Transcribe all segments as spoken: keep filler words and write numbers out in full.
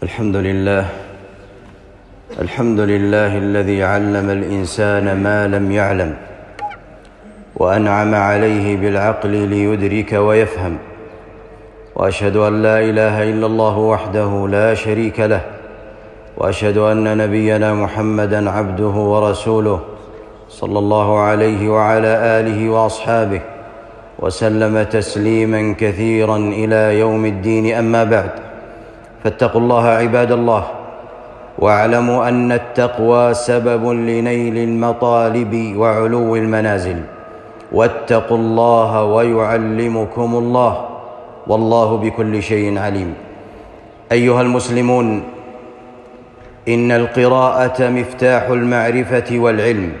الحمد لله الحمد لله الذي علم الإنسان ما لم يعلم وأنعم عليه بالعقل ليدرك ويفهم، وأشهد أن لا إله إلا الله وحده لا شريك له، وأشهد أن نبينا محمدًا عبده ورسوله صلى الله عليه وعلى آله وأصحابه وسلم تسليمًا كثيرًا إلى يوم الدين. أما بعد، فاتقوا الله عباد الله، واعلموا أن التقوى سبب لنيل المطالب وعلو المنازل، واتقوا الله ويعلمكم الله، والله بكل شيء عليم. أيها المسلمون، إن القراءة مفتاح المعرفة والعلم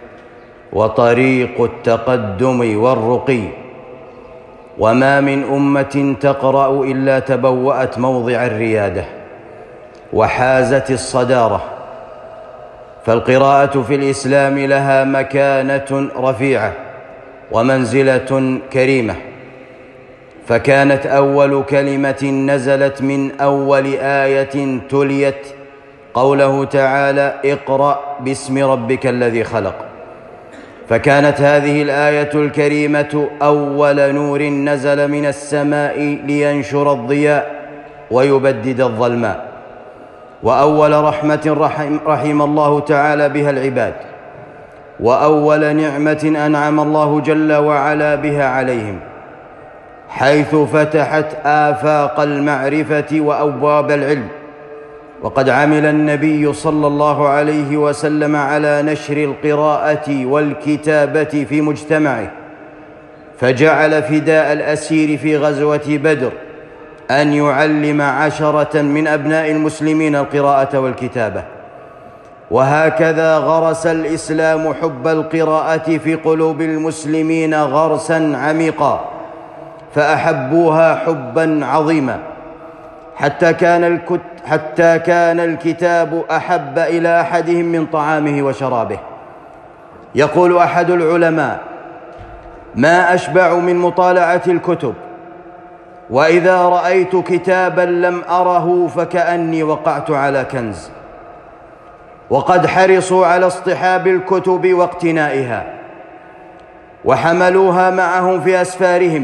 وطريق التقدم والرقي، وما من أمة تقرأ إلا تبوأت موضع الريادة وحازت الصدارة. فالقراءة في الإسلام لها مكانة رفيعة ومنزلة كريمة، فكانت أول كلمة نزلت من أول آية تليت قوله تعالى: اقرأ باسم ربك الذي خلق. فكانت هذه الآية الكريمة أول نور نزل من السماء لينشر الضياء ويبدد الظلماء، وأول رحمة رحم, رحم الله تعالى بها العباد، وأول نعمة أنعم الله جل وعلا بها عليهم، حيث فتحت آفاق المعرفة وأبواب العلم. وقد عمل النبي صلى الله عليه وسلم على نشر القراءة والكتابة في مجتمعه، فجعل فداء الأسير في غزوة بدر أن يعلم عشرة من أبناء المسلمين القراءة والكتابة. وهكذا غرس الإسلام حب القراءة في قلوب المسلمين غرسا عميقا، فأحبوها حبا عظيما، حتى كان الكت حتى كان الكتاب أحب إلى أحدهم من طعامه وشرابه. يقول أحد العلماء: ما أشبع من مطالعة الكتب، وإذا رأيت كتابا لم أره فكأني وقعت على كنز. وقد حرصوا على اصطحاب الكتب واقتنائها، وحملوها معهم في أسفارهم.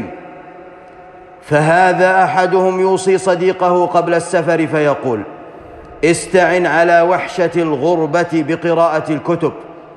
فهذا أحدهم يوصي صديقه قبل السفر فيقول: استعن على وحشة الغربة بقراءة الكتب،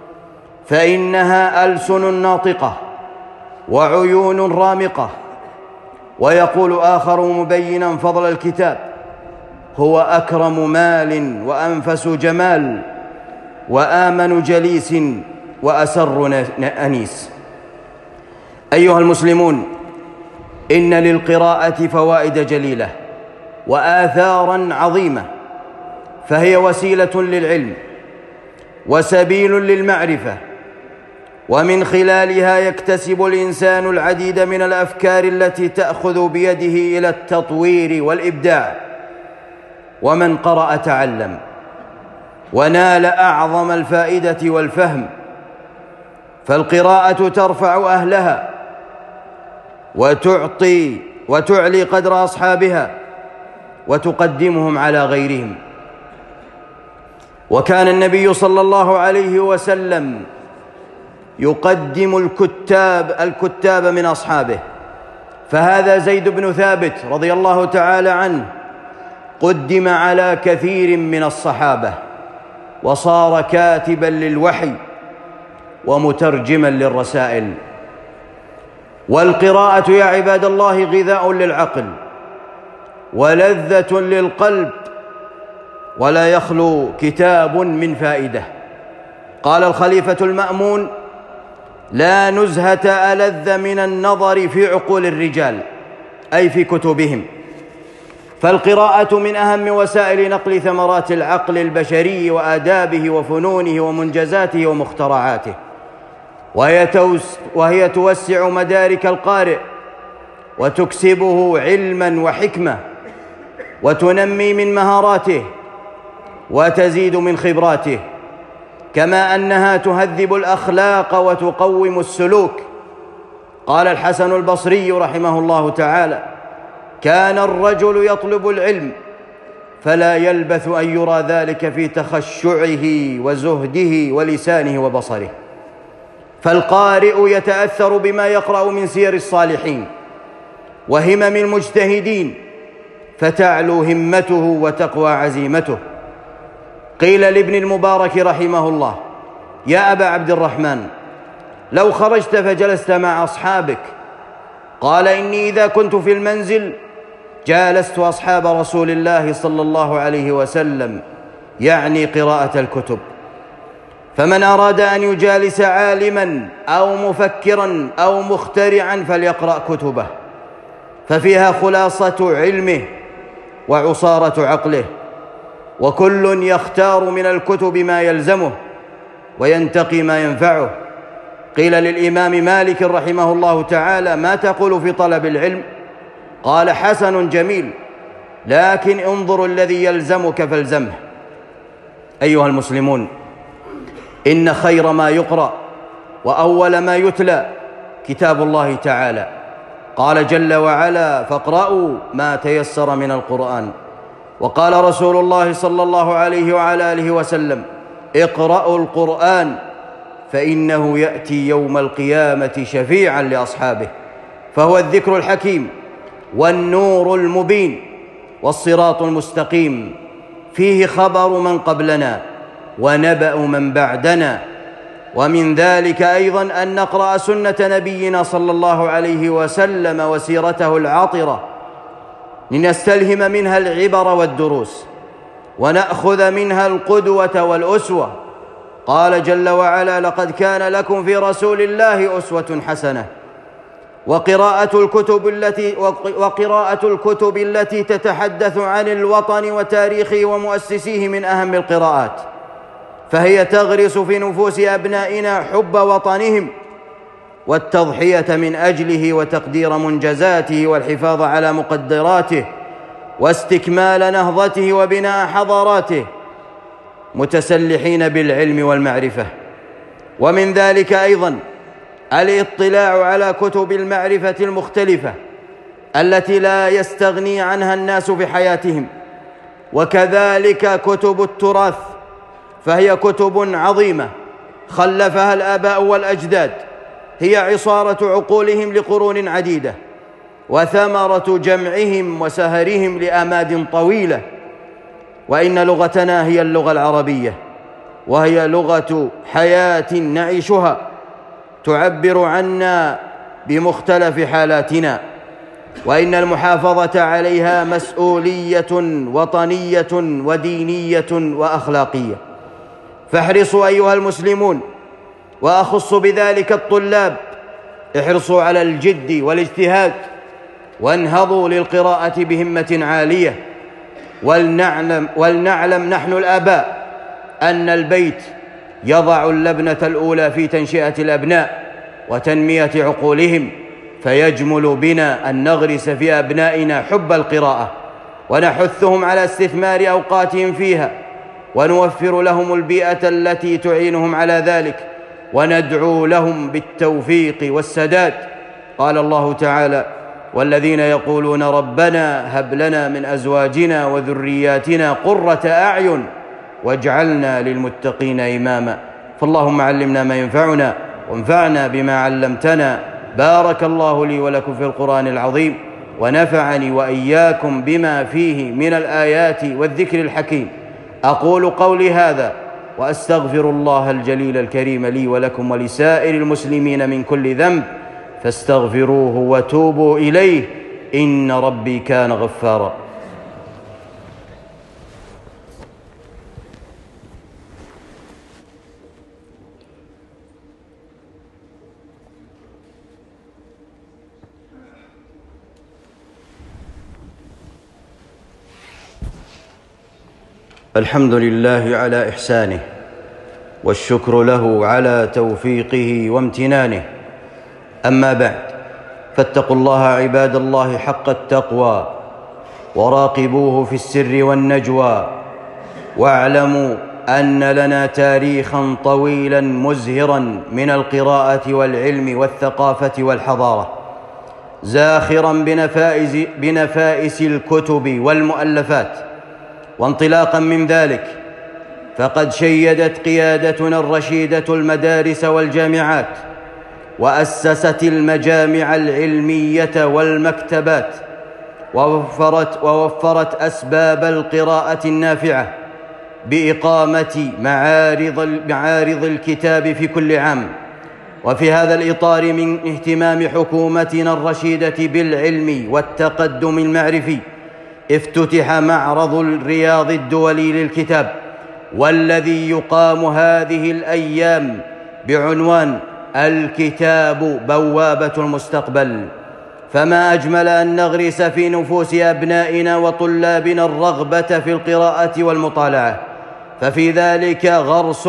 فإنها ألسن ناطقة وعيون رامقة. ويقول آخر مبينا فضل الكتاب: هو أكرم مال وأنفس جمال وآمن جليس وأسر أنيس. أيها المسلمون، إن للقراءة فوائد جليلة وآثارا عظيمة، فهي وسيلة للعلم وسبيل للمعرفة، ومن خلالها يكتسب الإنسان العديد من الأفكار التي تأخذ بيده إلى التطوير والإبداع. ومن قرأ تعلم ونال أعظم الفائدة والفهم. فالقراءة ترفع أهلها وتعطي وتعلي قدر أصحابها وتقدمهم على غيرهم. وكان النبي صلى الله عليه وسلم يقدم الكتاب الكتاب من أصحابه، فهذا زيد بن ثابت رضي الله تعالى عنه قدم على كثير من الصحابة، وصار كاتبا للوحي ومترجما للرسائل. والقراءة يا عباد الله غذاء للعقل ولذة للقلب، ولا يخلو كتاب من فائدة. قال الخليفة المأمون: لا نزهة ألذ من النظر في عقول الرجال، أي في كتبهم. فالقراءة من أهم وسائل نقل ثمرات العقل البشري وآدابه وفنونه ومنجزاته ومخترعاته، وهي, وهي توسع مدارك القارئ وتكسبه علما وحكمة، وتنمي من مهاراته وتزيد من خبراته، كما أنها تهذب الأخلاق وتقوم السلوك. قال الحسن البصري رحمه الله تعالى: كان الرجل يطلب العلم فلا يلبث أن يرى ذلك في تخشعه وزهده ولسانه وبصره. فالقارئ يتأثر بما يقرأ من سير الصالحين وهمم المجتهدين، فتعلو همته وتقوى عزيمته. قيل لابن المبارك رحمه الله: يا أبا عبد الرحمن، لو خرجت فجلست مع أصحابك. قال: إني إذا كنت في المنزل جالست أصحاب رسول الله صلى الله عليه وسلم، يعني قراءة الكتب. فمن أراد أن يجالس عالما أو مفكرا أو مخترعا فليقرأ كتبه، ففيها خلاصة علمه وعصارة عقله، وكل يختار من الكتب ما يلزمه وينتقي ما ينفعه. قيل للإمام مالك رحمه الله تعالى: ما تقول في طلب العلم؟ قال: حسن جميل، لكن انظر الذي يلزمك فالزمه. أيها المسلمون، إن خير ما يقرأ وأول ما يتلى كتاب الله تعالى. قال جل وعلا: فاقرأوا ما تيسر من القرآن. وقال رسول الله صلى الله عليه وعلى آله وسلم: اقرأوا القرآن فإنه يأتي يوم القيامة شفيعا لأصحابه. فهو الذكر الحكيم والنور المبين والصراط المستقيم، فيه خبر من قبلنا ونبأ من بعدنا. ومن ذلك أيضا أن نقرأ سنة نبينا صلى الله عليه وسلم وسيرته العطرة، لنستلهم منها العبر والدروس ونأخذ منها القدوة والأسوة. قال جل وعلا: لقد كان لكم في رسول الله أسوة حسنة. وقراءة الكتب التي وقراءة الكتب التي تتحدث عن الوطن وتاريخه ومؤسسيه من أهم القراءات، فهي تغرس في نفوس أبنائنا حب وطنهم والتضحية من أجله وتقدير منجزاته والحفاظ على مقدراته واستكمال نهضته وبناء حضاراته، متسلحين بالعلم والمعرفة. ومن ذلك أيضا الاطلاع على كتب المعرفة المختلفة التي لا يستغني عنها الناس في حياتهم، وكذلك كتب التراث، فهي كتب عظيمة خلفها الآباء والأجداد، هي عصارة عقولهم لقرون عديدة وثمرة جمعهم وسهرهم لآماد طويلة. وإن لغتنا هي اللغة العربية، وهي لغة حياة نعيشها، تعبر عنا بمختلف حالاتنا، وإن المحافظة عليها مسؤولية وطنية ودينية وأخلاقية. فاحرصوا أيها المسلمون، وأخص بذلك الطلاب، احرصوا على الجد والاجتهاد، وانهضوا للقراءة بهمة عالية. ولنعلم, ولنعلم نحن الآباء أن البيت يضع اللبنة الأولى في تنشئة الأبناء وتنمية عقولهم، فيجمل بنا أن نغرس في أبنائنا حب القراءة ونحثهم على استثمار أوقاتهم فيها، ونوفر لهم البيئة التي تعينهم على ذلك، وندعو لهم بالتوفيق والسداد. قال الله تعالى: والذين يقولون ربنا هب لنا من أزواجنا وذرياتنا قرة أعين واجعلنا للمتقين إماما. فاللهم علمنا ما ينفعنا وانفعنا بما علمتنا. بارك الله لي ولكم في القرآن العظيم، ونفعني وإياكم بما فيه من الآيات والذكر الحكيم. أقول قولي هذا وأستغفر الله الجليل الكريم لي ولكم ولسائر المسلمين من كل ذنب، فاستغفروه وتوبوا إليه، إن ربي كان غفارا. الحمد لله على إحسانه، والشكر له على توفيقه وامتنانه. أما بعد، فاتقوا الله عباد الله حق التقوى، وراقبوه في السر والنجوى، واعلموا أن لنا تاريخا طويلا مزهرا من القراءة والعلم والثقافة والحضارة، زاخرا بنفائس, بنفائس الكتب والمؤلفات وانطلاقا من ذلك فقد شيدت قيادتنا الرشيدة المدارس والجامعات، وأسست المجامع العلمية والمكتبات، ووفرت, ووفرت أسباب القراءة النافعة بإقامة معارض, معارض الكتاب في كل عام. وفي هذا الإطار من اهتمام حكومتنا الرشيدة بالعلم والتقدم المعرفي افتتح معرض الرياض الدولي للكتاب، والذي يقام هذه الأيام بعنوان الكتاب بوابة المستقبل. فما أجمل أن نغرس في نفوس أبنائنا وطلابنا الرغبة في القراءة والمطالعة، ففي ذلك غرس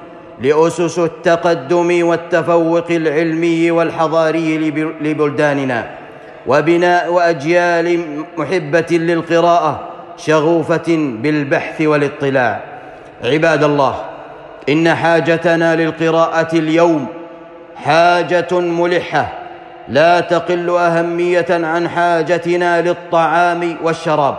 لأسس التقدم والتفوق العلمي والحضاري لبلداننا، وبناء أجيال محبة للقراءة شغوفة بالبحث والاطلاع. عباد الله، إن حاجتنا للقراءة اليوم حاجة ملحة لا تقل أهمية عن حاجتنا للطعام والشراب،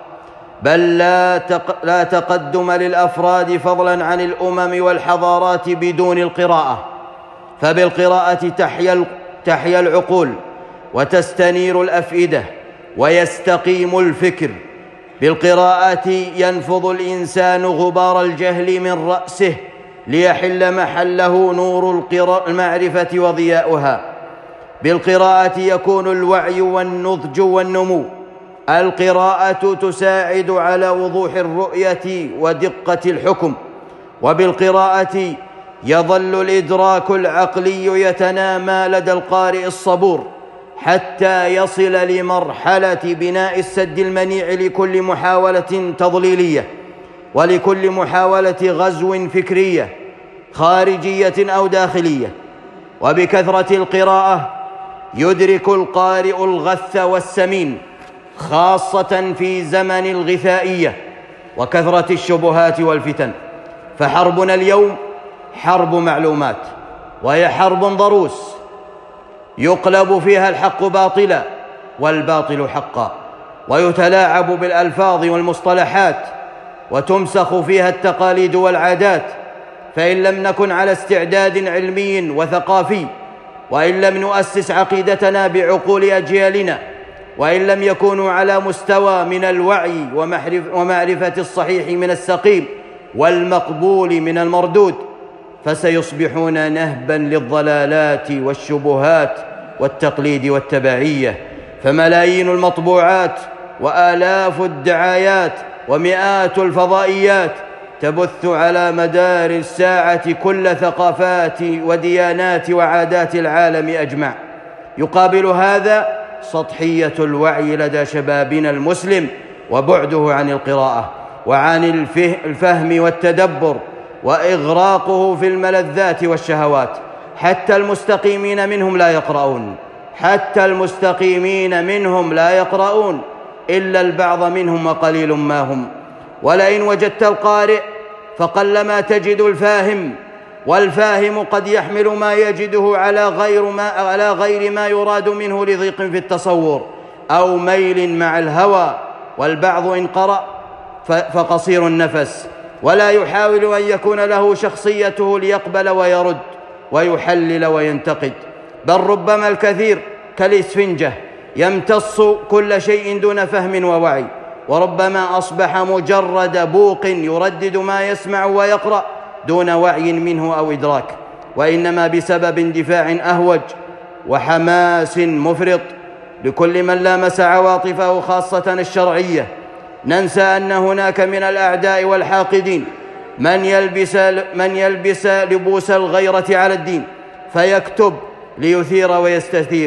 بل لا, تق... لا تقدم للأفراد فضلا عن الأمم والحضارات بدون القراءة، فبالقراءة تحيا, تحيا العقول وتستنير الأفئدة ويستقيم الفكر. بالقراءة ينفض الإنسان غبار الجهل من رأسه ليحل محله نور المعرفة وضياؤها. بالقراءة يكون الوعي والنضج والنمو. القراءة تساعد على وضوح الرؤية ودقة الحكم، وبالقراءة يظل الإدراك العقلي يتنامى لدى القارئ الصبور حتى يصل لمرحلة بناء السد المنيع لكل محاولة تضليلية ولكل محاولة غزو فكرية خارجية أو داخلية. وبكثرة القراءة يدرك القارئ الغث والسمين، خاصة في زمن الغثائية وكثرة الشبهات والفتن. فحربنا اليوم حرب معلومات، وهي حرب ضروس يقلب فيها الحق باطلا والباطل حقا، ويتلاعب بالألفاظ والمصطلحات، وتمسخ فيها التقاليد والعادات. فإن لم نكن على استعداد علمي وثقافي، وإن لم نؤسس عقيدتنا بعقول أجيالنا، وإن لم يكونوا على مستوى من الوعي ومعرفة الصحيح من السقيم والمقبول من المردود، فسيصبحون نهبا للضلالات والشبهات والتقليد والتبعية. فملايين المطبوعات وآلاف الدعايات ومئات الفضائيات تبث على مدار الساعة كل ثقافات وديانات وعادات العالم أجمع. يقابل هذا سطحية الوعي لدى شبابنا المسلم، وبعده عن القراءة وعن الفهم والتدبر، وإغراقه في الملذات والشهوات. حتى المستقيمين منهم لا يقرؤون حتى المستقيمين منهم لا يقرؤون إلا البعض منهم وقليل ما هم. ولئن وجدت القارئ فقلما تجد الفاهم، والفاهم قد يحمل ما يجده على غير ما, على غير ما يراد منه لضيق في التصور أو ميل مع الهوى. والبعض إن قرأ فقصير النفس، ولا يحاول أن يكون له شخصيته ليقبل ويرد ويحلل وينتقد، بل ربما الكثير كالإسفنجة يمتص كل شيء دون فهم ووعي، وربما أصبح مجرد بوق يردد ما يسمع ويقرأ دون وعي منه أو إدراك، وإنما بسبب اندفاع أهوج وحماس مفرط لكل من لامس عواطفه خاصة الشرعية. ننسى أن هناك من الأعداء والحاقدين من يلبس, من يلبس لبوس الغيرة على الدين، فيكتب ليثير ويستثير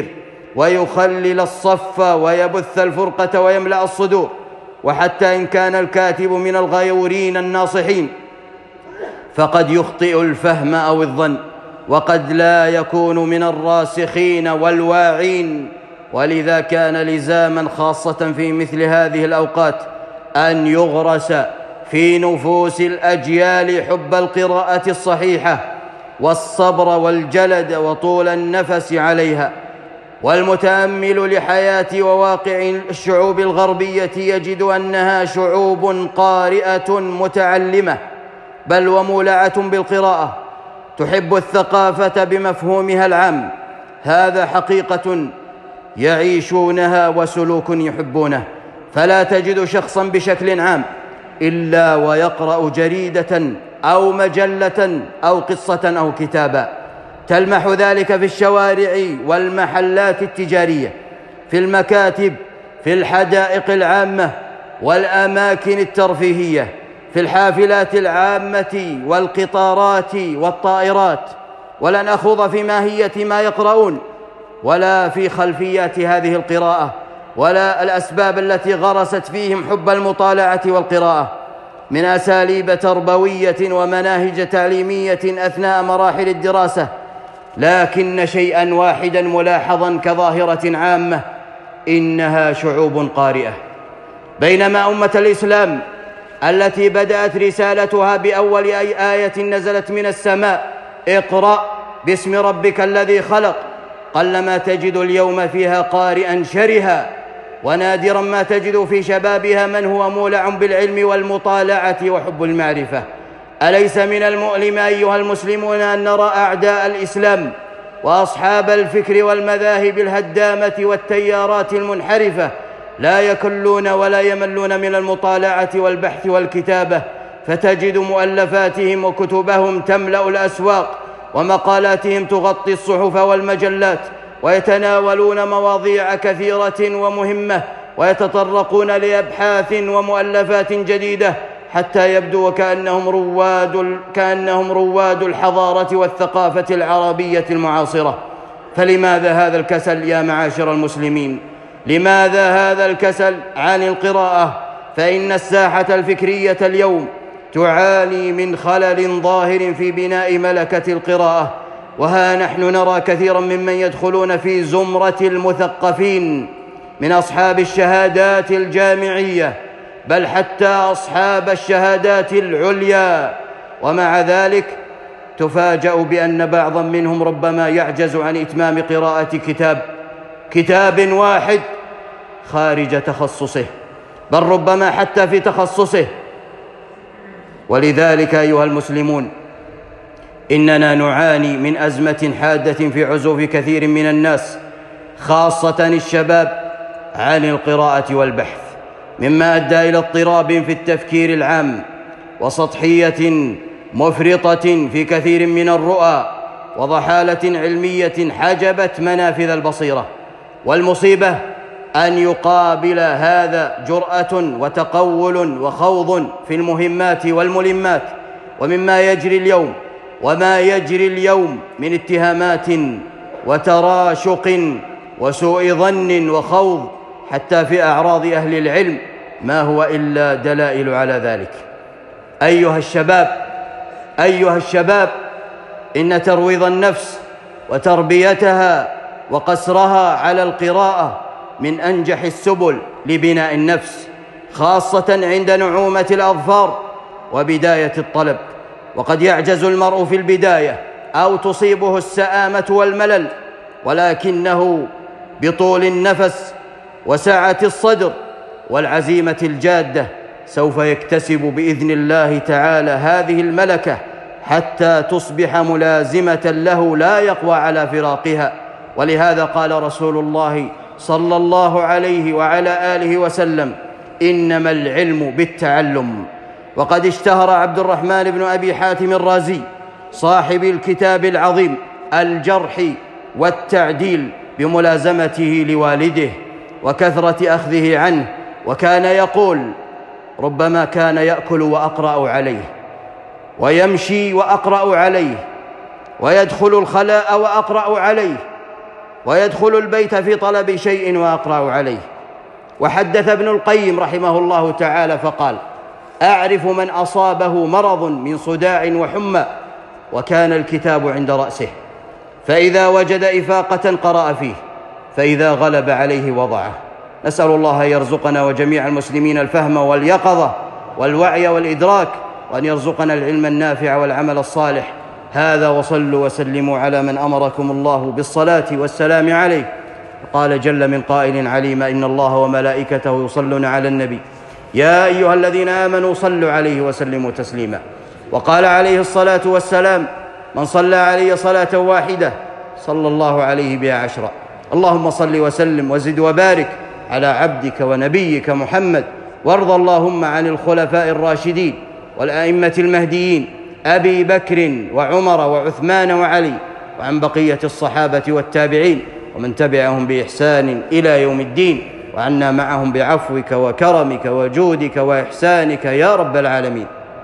ويخلل الصف ويبث الفرقة ويملأ الصدور. وحتى إن كان الكاتب من الغيورين الناصحين فقد يخطئ الفهم أو الظن، وقد لا يكون من الراسخين والواعين. ولذا كان لزاما خاصة في مثل هذه الأوقات أن يغرس في نفوس الأجيال حب القراءة الصحيحة والصبر والجلد وطول النفس عليها. والمتأمل لحياة وواقع الشعوب الغربية يجد أنها شعوب قارئة متعلمة، بل ومولعة بالقراءة، تحب الثقافة بمفهومها العام. هذا حقيقة يعيشونها وسلوك يحبونه. فلا تجد شخصا بشكل عام إلا ويقرأ جريدة أو مجلة أو قصة أو كتابا. تلمح ذلك في الشوارع والمحلات التجارية، في المكاتب، في الحدائق العامة والأماكن الترفيهية، في الحافلات العامة والقطارات والطائرات. ولن أخوض في ماهية ما يقرؤون ولا في خلفيات هذه القراءة ولا الأسباب التي غرست فيهم حب المطالعة والقراءة من أساليب تربوية ومناهج تعليمية أثناء مراحل الدراسة، لكن شيئا واحدا ملاحظا كظاهرة عامة: إنها شعوب قارئة. بينما أمة الإسلام التي بدأت رسالتها بأول أي آية نزلت من السماء: اقرأ باسم ربك الذي خلق، قلما تجد اليوم فيها قارئا شرها، ونادرا ما تجد في شبابها من هو مولع بالعلم والمطالعة وحب المعرفة. أليس من المؤلم أيها المسلمون أن نرى أعداء الإسلام وأصحاب الفكر والمذاهب الهدامة والتيارات المنحرفة لا يكلون ولا يملون من المطالعة والبحث والكتابة، فتجد مؤلفاتهم وكتبهم تملأ الأسواق، ومقالاتهم تغطي الصحف والمجلات، ويتناولون مواضيع كثيرة ومهمة، ويتطرقون لأبحاث ومؤلفات جديدة حتى يبدو كأنهم رواد كأنهم رواد الحضارة والثقافة العربية المعاصرة. فلماذا هذا الكسل يا معاشر المسلمين؟ لماذا هذا الكسل عن القراءة؟ فإن الساحة الفكرية اليوم تعاني من خلل ظاهر في بناء ملكة القراءة، وها نحن نرى كثيرا ممن يدخلون في زمرة المثقفين من أصحاب الشهادات الجامعية، بل حتى أصحاب الشهادات العليا، ومع ذلك تفاجأ بأن بعضا منهم ربما يعجز عن إتمام قراءة كتاب كتاب واحد خارج تخصصه، بل ربما حتى في تخصصه. ولذلك أيها المسلمون، إننا نعاني من أزمة حادة في عزوف كثير من الناس خاصة الشباب عن القراءة والبحث، مما أدى إلى اضطراب في التفكير العام وسطحية مفرطة في كثير من الرؤى وضحالة علمية حجبت منافذ البصيرة. والمصيبة أن يقابل هذا جرأة وتقول وخوض في المهمات والملمات. ومما يجري اليوم وما يجري اليوم من اتهامات وتراشق وسوء ظن وخوض حتى في أعراض أهل العلم ما هو إلا دلائل على ذلك. أيها الشباب أيها الشباب إن ترويض النفس وتربيتها وقسرها على القراءة من أنجح السبل لبناء النفس، خاصة عند نعومة الأظفار وبداية الطلب. وقد يعجز المرء في البداية أو تصيبه السآمة والملل، ولكنه بطول النفس وسعة الصدر والعزيمة الجادة سوف يكتسب بإذن الله تعالى هذه الملكة حتى تصبح ملازمة له لا يقوى على فراقها. ولهذا قال رسول الله صلى الله عليه وعلى آله وسلم: إنما العلم بالتعلم. وقد اشتهر عبد الرحمن بن أبي حاتم الرازي صاحب الكتاب العظيم الجرح والتعديل بملازمته لوالده وكثرة أخذه عنه، وكان يقول: ربما كان يأكل وأقرأ عليه، ويمشي وأقرأ عليه، ويدخل الخلاء وأقرأ عليه، ويدخل البيت في طلب شيء وأقرأ عليه. وحدث ابن القيم رحمه الله تعالى فقال: أعرف من أصابه مرض من صداع وحمى وكان الكتاب عند رأسه، فإذا وجد إفاقة قرأ فيه، فإذا غلب عليه وضعه. نسأل الله أن يرزقنا وجميع المسلمين الفهم واليقظة والوعي والإدراك، وأن يرزقنا العلم النافع والعمل الصالح. هذا، وصلوا وسلموا على من أمركم الله بالصلاة والسلام عليه قال جل من قائل عليم إن الله وملائكته يصلون على النبي يا أيها الذين آمنوا صلوا عليه وسلموا تسليما. وقال عليه الصلاة والسلام من صلى علي صلاة واحدة صلى الله عليه بها عشرا. اللهم صل وسلم وزد وبارك على عبدك ونبيك محمد، وارض اللهم عن الخلفاء الراشدين والأئمة المهديين أبي بكر وعمر وعثمان وعلي، وعن بقية الصحابة والتابعين ومن تبعهم بإحسان إلى يوم الدين، وعنا معهم بعفوك وكرمك وجودك وإحسانك يا رب العالمين.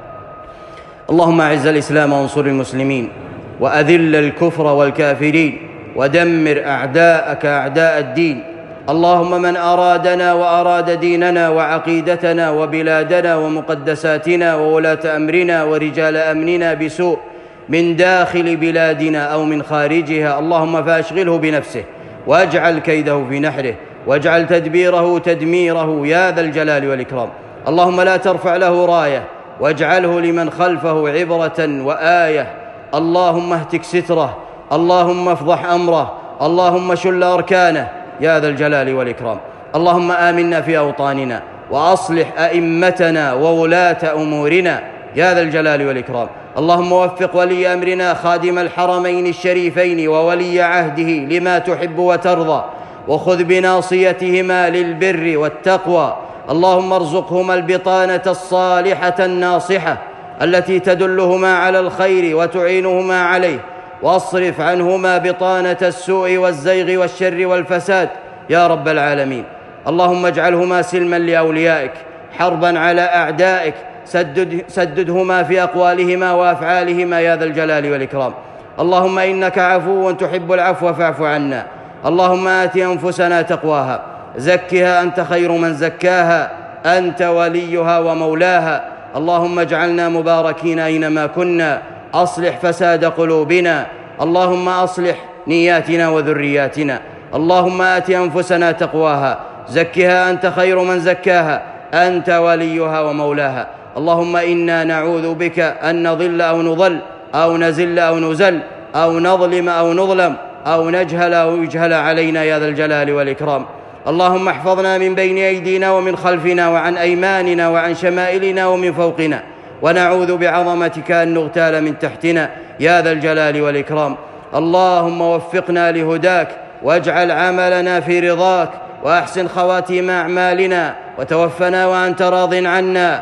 اللهم أعز الإسلام وانصر المسلمين، وأذل الكفر والكافرين، ودمر أعداءك أعداء الدين. اللهم من أرادنا وأراد ديننا وعقيدتنا وبلادنا ومقدساتنا وولاة أمرنا ورجال أمننا بسوء من داخل بلادنا أو من خارجها، اللهم فأشغله بنفسه واجعل كيده في نحره واجعل تدبيره تدميره يا ذا الجلال والإكرام. اللهم لا ترفع له راية واجعله لمن خلفه عبرة وآية. اللهم اهتك ستره، اللهم افضح أمره، اللهم شل أركانه يا ذا الجلال والإكرام. اللهم آمنا في أوطاننا وأصلح أئمتنا وولاة أمورنا يا ذا الجلال والإكرام. اللهم وفق ولي أمرنا خادم الحرمين الشريفين وولي عهده لما تحب وترضى، وخذ بناصيتهما للبر والتقوى. اللهم ارزقهما البطانة الصالحة الناصحة التي تدلهما على الخير وتعينهما عليه، واصرف عنهما بطانة السوء والزيغ والشر والفساد يا رب العالمين. اللهم اجعلهما سلما لأوليائك حربا على أعدائك، سدد سددهما في أقوالهما وأفعالهما يا ذا الجلال والإكرام. اللهم إنك عفو تحب العفو فاعف عنا. اللهم آت أنفسنا تقواها زكها أنت خير من زكاها أنت وليها ومولاها. اللهم اجعلنا مباركين أينما كنا، أصلح فساد قلوبنا، اللهم أصلح نياتنا وذرياتنا. اللهم آت أنفسنا تقواها زكها أنت خير من زكاها أنت وليها ومولاها. اللهم إنا نعوذ بك أن نضل أو نضل أو نزل أو نزل أو نظلم أو نظلم أو نجهل أو يجهل علينا يا ذا الجلال والإكرام. اللهم احفظنا من بين أيدينا ومن خلفنا وعن أيماننا وعن شمائلنا ومن فوقنا، ونعوذ بعظمتك أن نغتال من تحتنا يا ذا الجلال والإكرام. اللهم وفقنا لهداك، واجعل عملنا في رضاك، وأحسن خواتيم أعمالنا، وتوفنا وأنت راض عنا،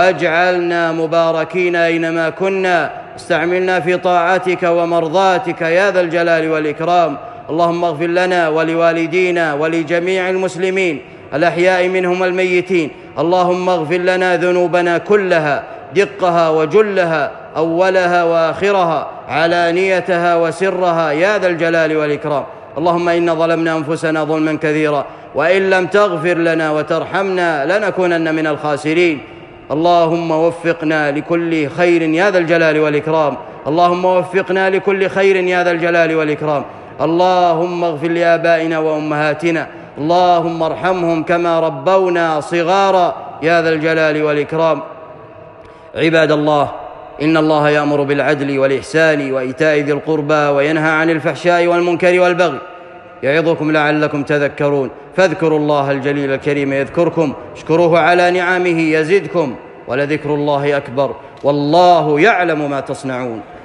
واجعلنا مباركين أينما كنا، استعملنا في طاعتك ومرضاتك يا ذا الجلال والإكرام. اللهم اغفر لنا ولوالدينا ولجميع المسلمين الأحياء منهم والميتين. اللهم اغفر لنا ذنوبنا كلها دقها وجلها، أولها وآخرها، علانيتها وسرها يا ذا الجلال والإكرام. اللهم إنا ظلمنا أنفسنا ظلما كثيرا، وإن لم تغفر لنا وترحمنا لنكونن من الخاسرين. اللهم وفقنا لكل خير يا ذا الجلال والإكرام. اللهم وفقنا لكل خير يا ذا الجلال والإكرام. اللهم اغفر لآبائنا وأمهاتنا، اللهم ارحمهم كما ربونا صغارا يا ذا الجلال والإكرام. عباد الله، إن الله يأمر بالعدل والإحسان وإيتاء ذي القربى وينهى عن الفحشاء والمنكر والبغي، يعظكم لعلكم تذكرون. فاذكروا الله الجليل الكريم يذكركم، اشكروه على نعمه يزدكم، ولذكر الله أكبر، والله يعلم ما تصنعون.